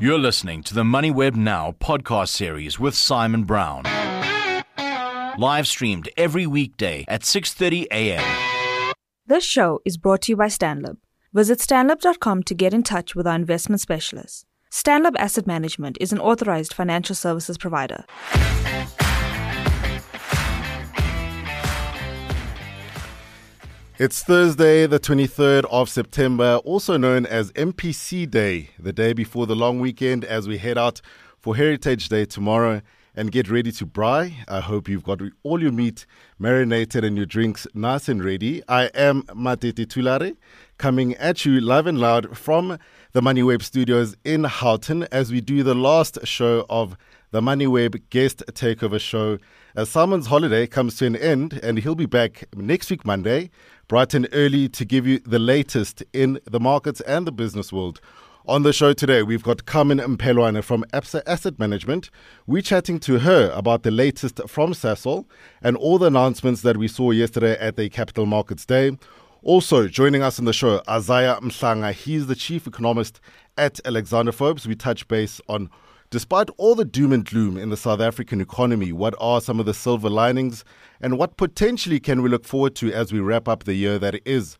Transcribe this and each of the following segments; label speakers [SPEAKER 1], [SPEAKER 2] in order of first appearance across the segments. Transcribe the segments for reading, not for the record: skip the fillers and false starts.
[SPEAKER 1] You're listening to the MoneyWeb Now podcast series with Simon Brown. Live streamed every weekday at 6:30 a.m.
[SPEAKER 2] This show is brought to you by Stanlib. Visit stanlib.com to get in touch with our investment specialists. Stanlib Asset Management is an authorized financial services provider.
[SPEAKER 3] It's Thursday, the 23rd of September, also known as MPC Day, the day before the long weekend as we head out for Heritage Day tomorrow and get ready to braai. I hope you've got all your meat marinated and your drinks nice and ready. I am Matete Tulare, coming at you live and loud from the MoneyWeb studios in Houghton as we do the last show of the MoneyWeb Guest Takeover Show. As Simon's holiday comes to an end and he'll be back next week Monday, bright and early, to give you the latest in the markets and the business world. On the show today, we've got Carmen Mpelwane from Absa Asset Management. We're chatting to her about the latest from Sasol and all the announcements that we saw yesterday at the Capital Markets Day. Also joining us on the show, Isaiah Mhlanga. He's the chief economist at Alexander Forbes. We touch base on, despite all the doom and gloom in the South African economy, what are some of the silver linings and what potentially can we look forward to as we wrap up the year that is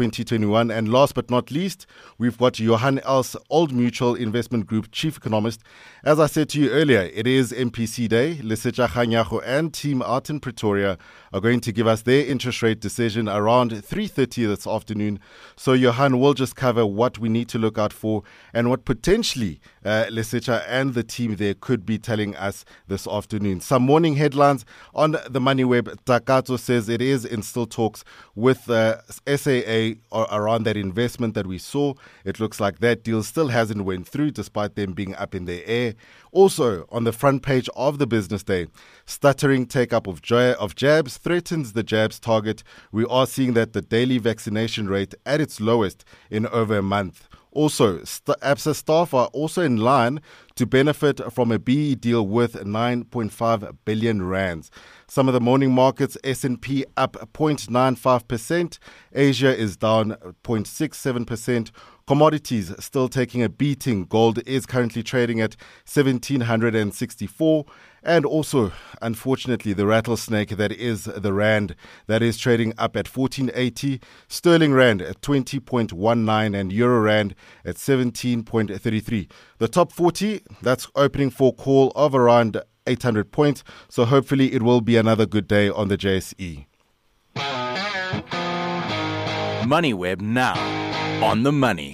[SPEAKER 3] 2021. And last but not least, we've got Johan Els, Old Mutual Investment Group Chief Economist. As I said to you earlier, it is MPC Day. Lesetja Kganyago and team out in Pretoria are going to give us their interest rate decision around 3:30 this afternoon. So Johan will just cover what we need to look out for and what potentially Lesetja and the team there could be telling us this afternoon. Some morning headlines on the MoneyWeb. Takatso says it is in still talks with SAA around that investment that we saw. It looks like that deal still hasn't went through despite them being up in the air. Also, on the front page of the business day, stuttering take-up of jabs threatens the jabs target. We are seeing that the daily vaccination rate at its lowest in over a month. Also, Absa staff are also in line to benefit from a BE deal worth 9.5 billion rands. Some of the morning markets, S&P up 0.95%, Asia is down 0.67%, commodities still taking a beating. Gold is currently trading at 1,764. And also, unfortunately, the rattlesnake that is the rand, that is trading up at 14.80, sterling rand at 20.19, and euro rand at 17.33. The top 40, that's opening for call of around 800 points. So hopefully it will be another good day on the JSE.
[SPEAKER 1] MoneyWeb Now, on the money.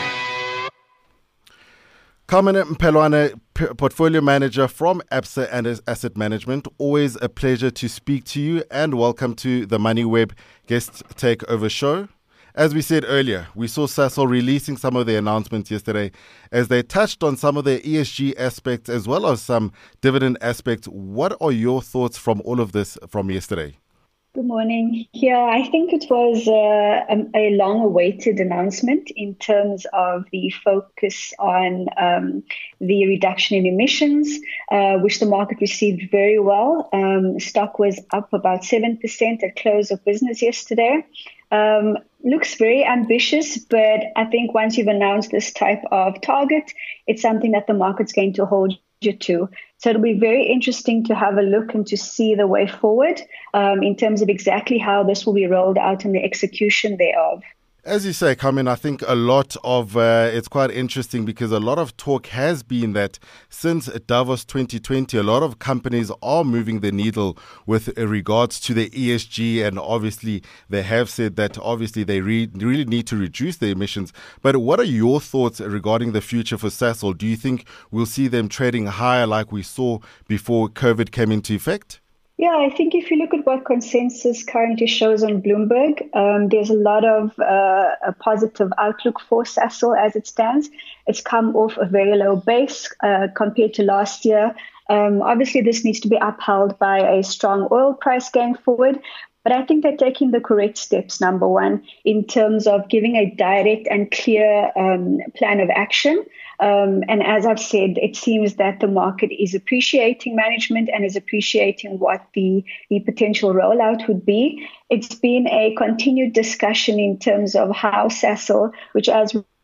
[SPEAKER 3] Carmen Mpelwane, portfolio manager from Absa and Asset Management. Always a pleasure to speak to you and welcome to the MoneyWeb Guest Takeover Show. As we said earlier, we saw Sasol releasing some of their announcements yesterday as they touched on some of their ESG aspects as well as some dividend aspects. What are your thoughts from all of this from yesterday?
[SPEAKER 4] Good morning. Yeah, I think it was a long-awaited announcement in terms of the focus on the reduction in emissions, which the market received very well. Stock was up about 7% at close of business yesterday. Looks very ambitious, but I think once you've announced this type of target, it's something that the market's going to hold you to. So it'll be very interesting to have a look and to see the way forward in terms of exactly how this will be rolled out and the execution thereof.
[SPEAKER 3] As you say, Carmen, I think a lot of it's quite interesting because a lot of talk has been that since Davos 2020, a lot of companies are moving the needle with regards to the ESG, and obviously they have said that obviously they really need to reduce their emissions. But what are your thoughts regarding the future for Sasol? Do you think we'll see them trading higher like we saw before COVID came into effect?
[SPEAKER 4] Yeah, I think if you look at what consensus currently shows on Bloomberg, there's a lot of a positive outlook for Sasol as it stands. It's come off a very low base compared to last year. Obviously, this needs to be upheld by a strong oil price going forward. But I think they're taking the correct steps, number one, in terms of giving a direct and clear plan of action. And as I've said, it seems that the market is appreciating management and is appreciating what the potential rollout would be. It's been a continued discussion in terms of how Sasol, which as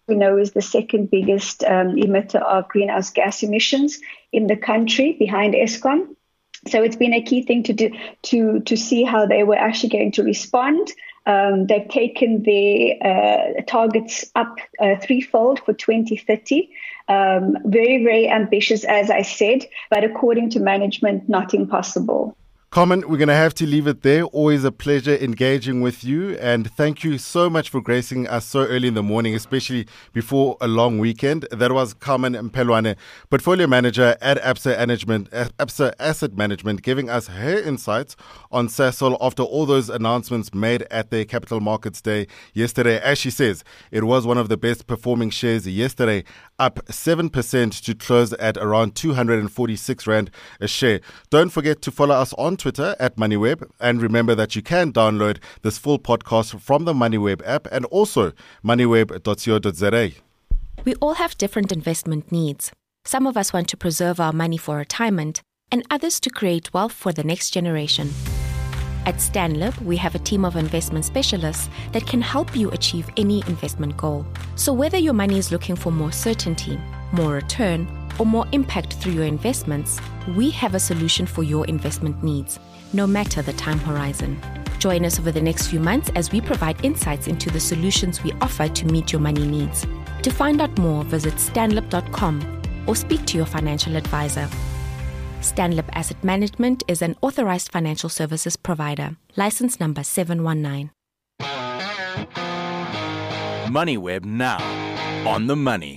[SPEAKER 4] we know, is the second biggest emitter of greenhouse gas emissions in the country behind Eskom. So it's been a key thing to do to see how they were actually going to respond. They've taken their targets up threefold for 2030. Very, very ambitious, as I said, but according to management, not impossible.
[SPEAKER 3] Carmen, we're going to have to leave it there. Always a pleasure engaging with you. And thank you so much for gracing us so early in the morning, especially before a long weekend. That was Carmen Mpelwane, Portfolio Manager at Absa Asset Management, giving us her insights on Sasol after all those announcements made at their Capital Markets Day yesterday. As she says, it was one of the best performing shares yesterday, up 7% to close at around 246 Rand a share. Don't forget to follow us on Twitter at MoneyWeb, and remember that you can download this full podcast from the MoneyWeb app and also moneyweb.co.za.
[SPEAKER 5] We all have different investment needs. Some of us want to preserve our money for retirement and others to create wealth for the next generation. At Stanlib, we have a team of investment specialists that can help you achieve any investment goal. So whether your money is looking for more certainty, more return, or more impact through your investments, we have a solution for your investment needs, no matter the time horizon. Join us over the next few months as we provide insights into the solutions we offer to meet your money needs. To find out more, visit stanlib.com or speak to your financial advisor. Stanlib Asset Management is an authorized financial services provider. License number 719.
[SPEAKER 1] MoneyWeb now. On the money.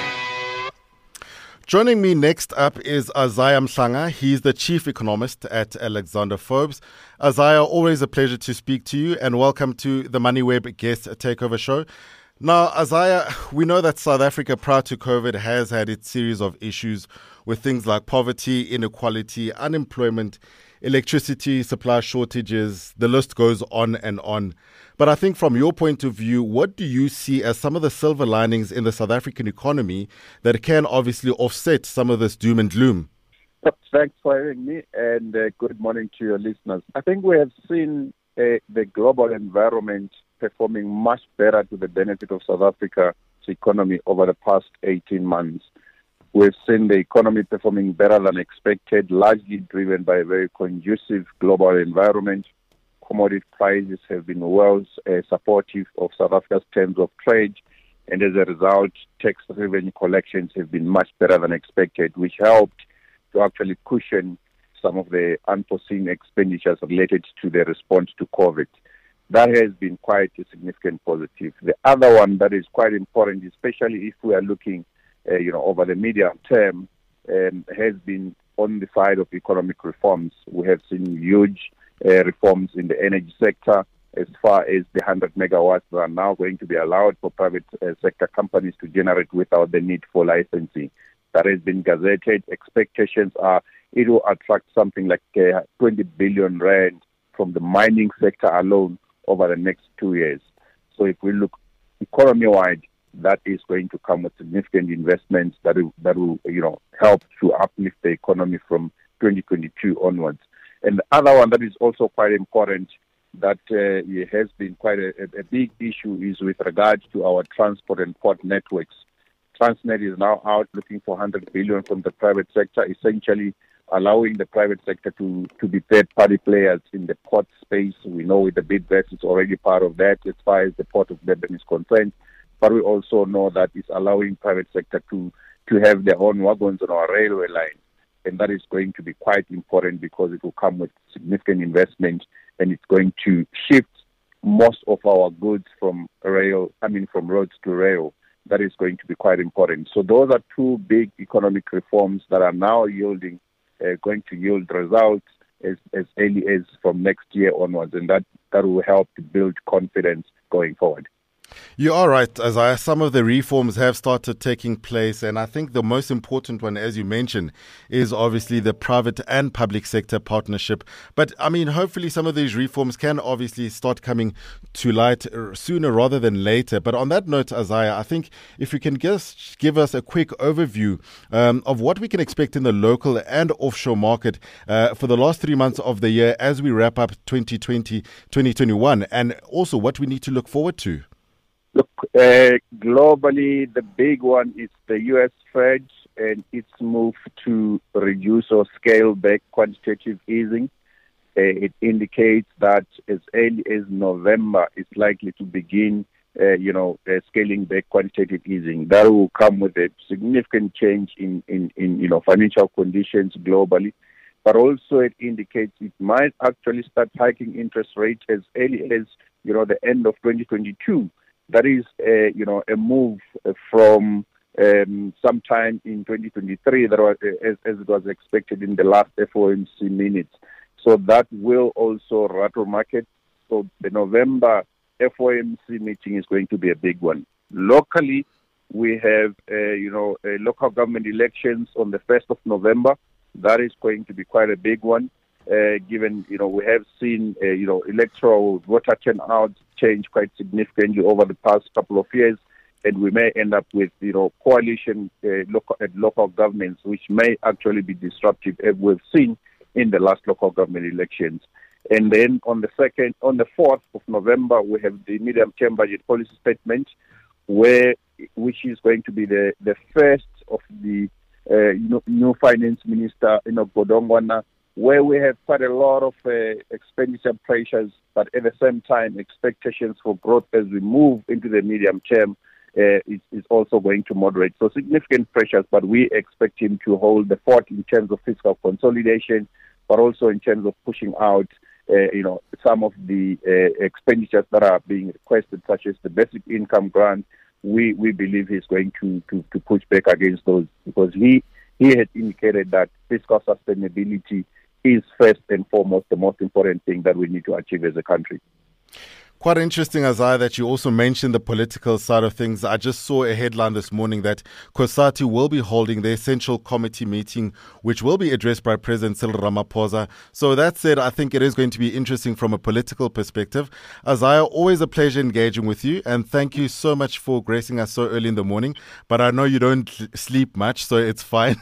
[SPEAKER 3] Joining me next up is Isaiah Mhlanga. He's the Chief Economist at Alexander Forbes. Isaiah, always a pleasure to speak to you, and welcome to the MoneyWeb Guest Takeover Show. Now, Isaiah, we know that South Africa prior to COVID has had its series of issues with things like poverty, inequality, unemployment, electricity supply shortages. The list goes on and on. But I think from your point of view, what do you see as some of the silver linings in the South African economy that can obviously offset some of this doom and gloom?
[SPEAKER 6] Thanks for having me, and good morning to your listeners. I think we have seen the global environment performing much better to the benefit of South Africa's economy over the past 18 months. We've seen the economy performing better than expected, largely driven by a very conducive global environment. Commodity prices have been well supportive of South Africa's terms of trade, and as a result, tax revenue collections have been much better than expected, which helped to actually cushion some of the unforeseen expenditures related to the response to COVID. That has been quite a significant positive. The other one that is quite important, especially if we are looking over the medium term, has been on the side of economic reforms. We have seen huge reforms in the energy sector, as far as the 100 megawatts that are now going to be allowed for private sector companies to generate without the need for licensing. That has been gazetted. Expectations are it will attract something like 20 billion rand from the mining sector alone over the next 2 years. So if we look economy-wide, that is going to come with significant investments that will help to uplift the economy from 2022 onwards. And the other one that is also quite important that has been quite a big issue is with regards to our transport and port networks. Transnet is now out looking for 100 billion from the private sector, essentially allowing the private sector to be third-party players in the port space. We know with the Bidvest is already part of that as far as the Port of Durban is concerned. But we also know that it's allowing private sector to have their own wagons on our railway lines. And that is going to be quite important because it will come with significant investment, and it's going to shift most of our goods from roads to rail. That is going to be quite important. So those are two big economic reforms that are now going to yield results as early as from next year onwards, and that will help to build confidence going forward.
[SPEAKER 3] You are right, Isaiah. Some of the reforms have started taking place, and I think the most important one, as you mentioned, is obviously the private and public sector partnership. But, hopefully some of these reforms can obviously start coming to light sooner rather than later. But on that note, Isaiah, I think if you can just give us a quick overview of what we can expect in the local and offshore market for the last 3 months of the year as we wrap up 2020, 2021, and also what we need to look forward to.
[SPEAKER 6] Look, globally, the big one is the U.S. Fed and its move to reduce or scale back quantitative easing. It indicates that as early as November, it's likely to begin, scaling back quantitative easing. That will come with a significant change in financial conditions globally. But also it indicates it might actually start hiking interest rates as early as, the end of 2022. That is, a move from sometime in 2023 that was, as it was expected in the last FOMC minutes. So that will also rattle markets. So the November FOMC meeting is going to be a big one. Locally, we have, local government elections on the 1st of November. That is going to be quite a big one, given, we have seen, electoral voter turnout change quite significantly over the past couple of years. And we may end up with, coalition local governments, which may actually be disruptive, as we've seen in the last local government elections. And then on the 4th of November, we have the medium-term budget policy statement, which is going to be the first of the new finance minister, Godongwana, where we have quite a lot of expenditure pressures, but at the same time, expectations for growth as we move into the medium term is also going to moderate. So significant pressures, but we expect him to hold the fort in terms of fiscal consolidation, but also in terms of pushing out, some of the expenditures that are being requested, such as the basic income grant. We believe he's going to push back against those, because he had indicated that fiscal sustainability is first and foremost the most important thing that we need to achieve as a country.
[SPEAKER 3] Quite interesting, Isaiah, that you also mentioned the political side of things. I just saw a headline this morning that COSATU will be holding their Central Committee meeting, which will be addressed by President Cyril Ramaphosa. So that said, I think it is going to be interesting from a political perspective. Isaiah, always a pleasure engaging with you, and thank you so much for gracing us so early in the morning. But I know you don't sleep much, so it's fine.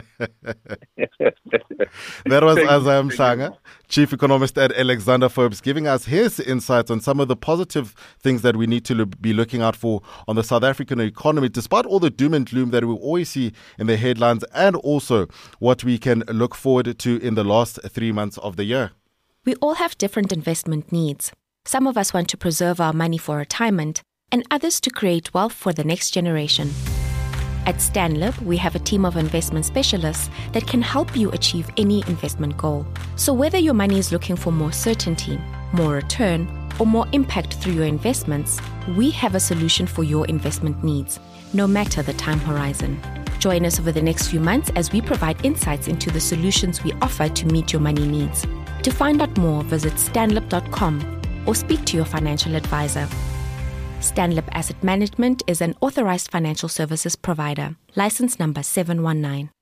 [SPEAKER 3] That was Isaiah Mhlanga, Chief Economist at Alexander Forbes, giving us his insights on some of the positive things that we need to be looking out for on the South African economy, despite all the doom and gloom that we always see in the headlines, and also what we can look forward to in the last 3 months of the year.
[SPEAKER 5] We all have different investment needs. Some of us want to preserve our money for retirement, and others to create wealth for the next generation. At Stanlib, we have a team of investment specialists that can help you achieve any investment goal. So whether your money is looking for more certainty, more return, or more impact through your investments, we have a solution for your investment needs, no matter the time horizon. Join us over the next few months as we provide insights into the solutions we offer to meet your money needs. To find out more, visit stanlib.com or speak to your financial advisor. Stanlib Asset Management is an authorized financial services provider. License number 719.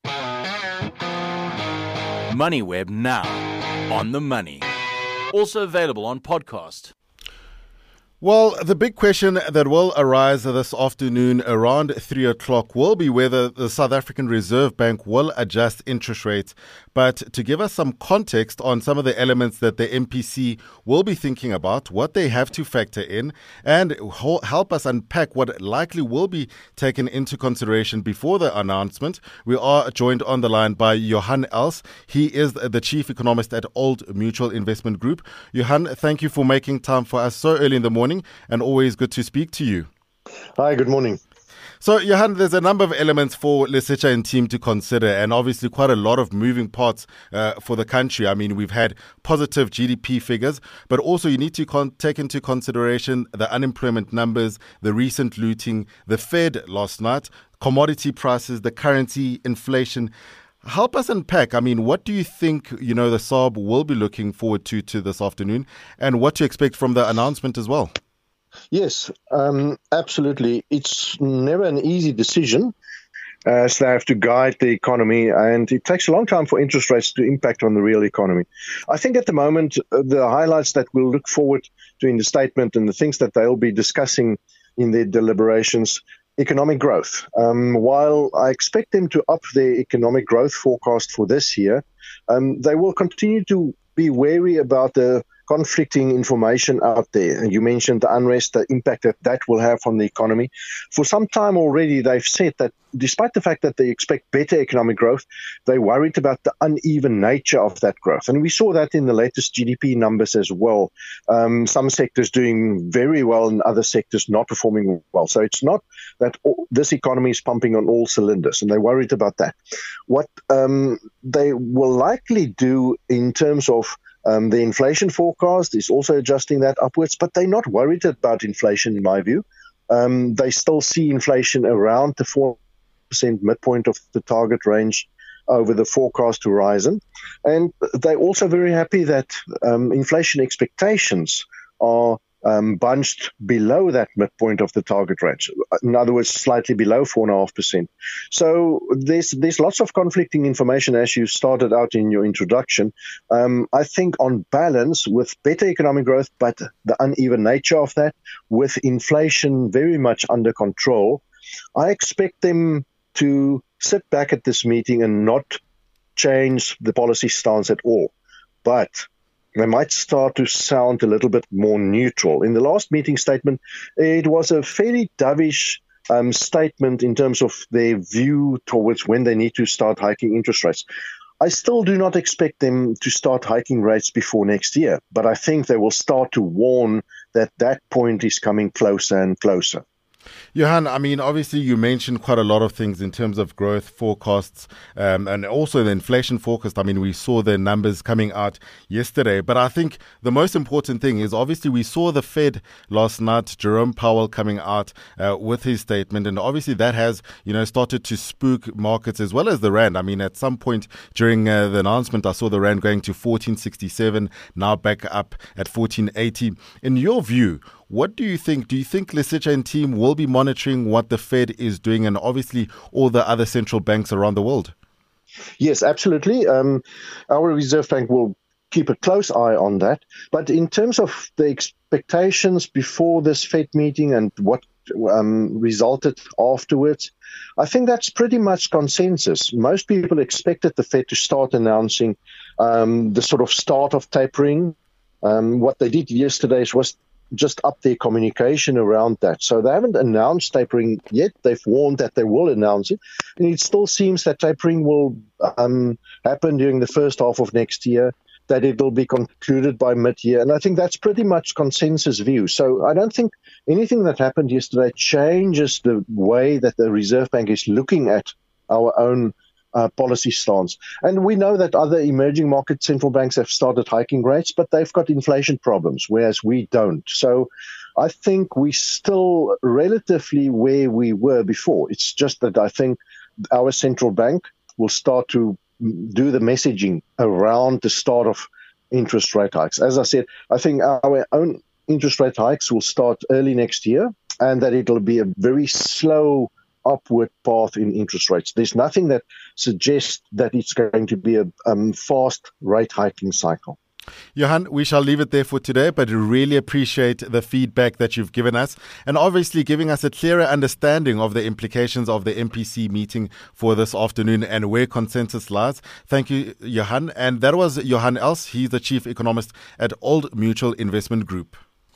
[SPEAKER 1] MoneyWeb now, on the money. Also available on podcast.
[SPEAKER 3] Well, the big question that will arise this afternoon around 3 o'clock will be whether the South African Reserve Bank will adjust interest rates. But to give us some context on some of the elements that the MPC will be thinking about, what they have to factor in, and help us unpack what likely will be taken into consideration before the announcement, we are joined on the line by Johan Els. He is the Chief Economist at Old Mutual Investment Group. Johan, thank you for making time for us so early in the morning, and always good to speak to you.
[SPEAKER 7] Hi, good morning.
[SPEAKER 3] So, Johan, there's a number of elements for Lesetja and team to consider, and obviously quite a lot of moving parts for the country. I mean, we've had positive GDP figures, but also you need to take into consideration the unemployment numbers, the recent looting, the Fed last night, commodity prices, the currency, inflation. Help us unpack. I mean, what do you think, the SARB will be looking forward to this afternoon, and what to expect from the announcement as well?
[SPEAKER 7] Yes, absolutely. It's never an easy decision, as they have to guide the economy, and it takes a long time for interest rates to impact on the real economy. I think at the moment, the highlights that we'll look forward to in the statement and the things that they'll be discussing in their deliberations, economic growth. While I expect them to up their economic growth forecast for this year, they will continue to be wary about the conflicting information out there. And you mentioned the unrest, the impact that will have on the economy. For some time already, they've said that despite the fact that they expect better economic growth, they're worried about the uneven nature of that growth. And we saw that in the latest GDP numbers as well. Some sectors doing very well and other sectors not performing well. So it's not that this economy is pumping on all cylinders, and they're worried about that. What they will likely do in terms of the inflation forecast is also adjusting that upwards, but they're not worried about inflation, in my view. They still see inflation around the 4% midpoint of the target range over the forecast horizon. And they're also very happy that inflation expectations are bunched below that midpoint of the target range. In other words, slightly below 4.5%. So there's lots of conflicting information as you started out in your introduction. I think on balance, with better economic growth, but the uneven nature of that, with inflation very much under control, I expect them to sit back at this meeting and not change the policy stance at all. But they might start to sound a little bit more neutral. In the last meeting statement, it was a fairly dovish statement in terms of their view towards when they need to start hiking interest rates. I still do not expect them to start hiking rates before next year, but I think they will start to warn that that point is coming closer and closer.
[SPEAKER 3] Johan, I mean, obviously you mentioned quite a lot of things in terms of growth forecasts and also the inflation forecast. I mean, we saw the numbers coming out yesterday, but I think the most important thing is obviously we saw the Fed last night, Jerome Powell coming out with his statement, and obviously that has, started to spook markets as well as the Rand. I mean, at some point during the announcement, I saw the Rand going to 14.67, now back up at 14.80. In your view, what do you think? Do you think Lesitsha and team will be monitoring what the Fed is doing and obviously all the other central banks around the world?
[SPEAKER 7] Yes, absolutely. Our Reserve Bank will keep a close eye on that. But in terms of the expectations before this Fed meeting and what resulted afterwards, I think that's pretty much consensus. Most people expected the Fed to start announcing the sort of start of tapering. What they did yesterday was just up their communication around that. So they haven't announced tapering yet. They've warned that they will announce it. And it still seems that tapering will happen during the first half of next year, that it will be concluded by mid-year. And I think that's pretty much consensus view. So I don't think anything that happened yesterday changes the way that the Reserve Bank is looking at our own policy stance. And we know that other emerging market central banks have started hiking rates, but they've got inflation problems, whereas we don't. So I think we're still relatively where we were before. It's just that I think our central bank will start to do the messaging around the start of interest rate hikes. As I said, I think our own interest rate hikes will start early next year, and that it'll be a very slow upward path in interest rates. There's nothing that suggests that it's going to be a fast rate hiking cycle.
[SPEAKER 3] Johan, we shall leave it there for today, but really appreciate the feedback that you've given us and obviously giving us a clearer understanding of the implications of the MPC meeting for this afternoon and where consensus lies. Thank you, Johan. And that was Johan Els. He's the Chief Economist at Old Mutual Investment Group.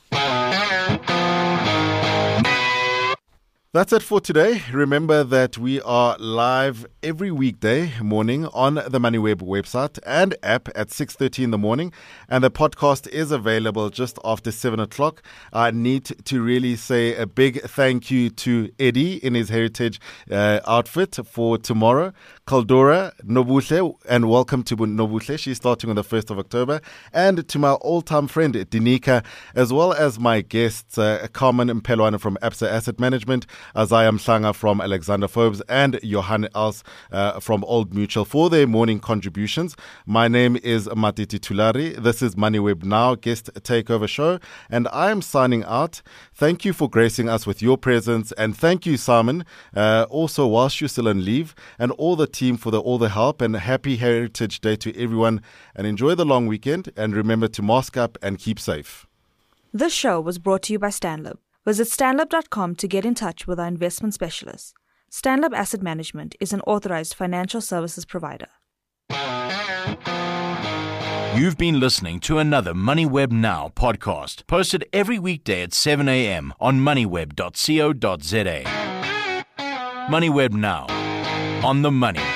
[SPEAKER 3] That's it for today. Remember that we are live every weekday morning on the MoneyWeb website and app at 6:30 in the morning. And the podcast is available just after 7 o'clock. I need to really say a big thank you to Eddie in his heritage outfit for tomorrow. Kaldora, Nobuhle, and welcome to Nobuhle. She's starting on the 1st of October. And to my all-time friend, Dinika, as well as my guests, Carmen Mpelwana from Absa Asset Management, Isaiah Mhlanga from Alexander Forbes, and Johan Els from Old Mutual for their morning contributions. My name is Matiti Tulari. This is MoneyWeb Now Guest Takeover Show, and I am signing out. Thank you for gracing us with your presence, and thank you, Simon, also whilst you're still on leave, and all the team for all the help, and happy Heritage Day to everyone, and enjoy the long weekend, and remember to mask up and keep safe.
[SPEAKER 2] This show was brought to you by Stanlib. Visit stanlib.com to get in touch with our investment specialists. Stanlib Asset Management is an authorized financial services provider.
[SPEAKER 1] You've been listening to another MoneyWeb Now podcast, posted every weekday at 7 a.m. on moneyweb.co.za. MoneyWeb Now, on the money.